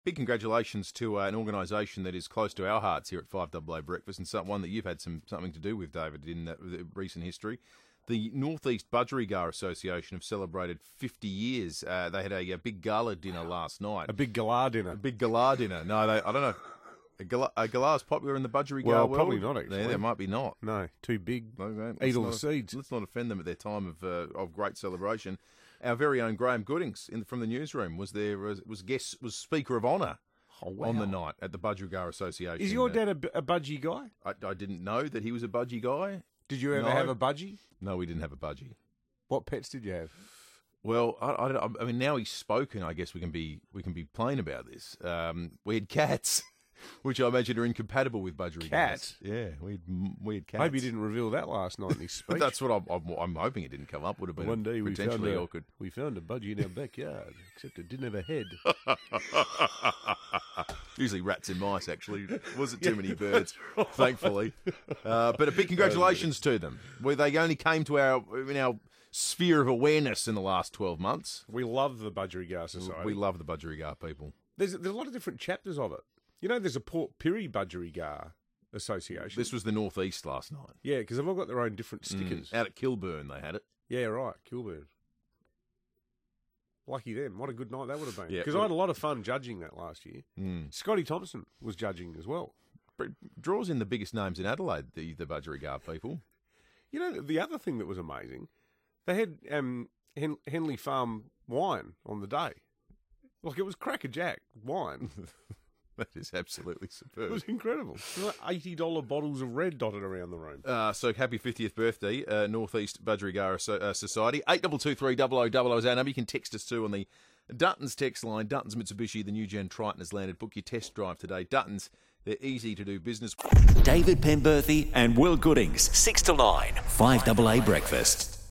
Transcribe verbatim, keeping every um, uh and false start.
big congratulations to uh, an organisation that is close to our hearts here at five A A Breakfast, and some, one that you've had some something to do with, David, in uh, recent history. The North East Budgerigar Association have celebrated fifty years. Uh, they had a, a big gala dinner last night. A big gala dinner. A big gala dinner. No, they, I don't know. A gala, a gala is popular in the Budgerigar well, world? probably not, actually. Yeah, there might be not. No, too big. Okay. Eat all not, the seeds. Let's not offend them at their time of uh, of great celebration. Our very own Graham Goodings in, from the newsroom was there, was, was guest, was Speaker of Honour oh, wow. on the night at the Budgerigar Association. Is your dad a, a budgie guy? I, I didn't know that he was a budgie guy. Did you ever no. have a budgie? No, we didn't have a budgie. What pets did you have? Well, I, I, I mean, now he's spoken, I guess we can be we can be plain about this. Um, we had cats, which I imagine are incompatible with budgerigars. Cats? Yeah, we had, we had cats. Maybe he didn't reveal that last night in his speech. That's what I'm, I'm, I'm hoping it didn't come up. Would have been One day we found, potentially a, awkward. we found a budgie in our backyard, except it didn't have a head. Usually rats and mice, actually. Wasn't too many birds, thankfully. Uh, but a big congratulations to them. Where they only came to our in our sphere of awareness in the last twelve months. We love the Budgerigar Society. We love the Budgerigar people. There's, there's a lot of different chapters of it. You know, there's a Port Pirie Budgerigar Association. This was the North East last night. Yeah, because they've all got their own different stickers. Mm, out at Kilburn, they had it. Yeah, right, Kilburn. Lucky them. What a good night that would have been. Because Yeah, I had a lot of fun judging that last year. Mm. Scotty Thompson was judging as well. But draws in the biggest names in Adelaide, the, the Budgerigar people. You know, the other thing that was amazing, they had um, Hen- Henley Farm wine on the day. Like, it was crackerjack wine. That is absolutely superb. It was incredible. There were eighty dollars bottles of red dotted around the room. Uh, so happy fiftieth birthday, uh, North East Budgerigar so- uh, Society. eight two two three, double oh double oh is our number. You can text us too on the Dutton's text line. Dutton's Mitsubishi, the new gen Triton has landed. Book your test drive today. Dutton's, they're easy to do business. David Penberthy and Will Goodings, six to nine, five A A Breakfast.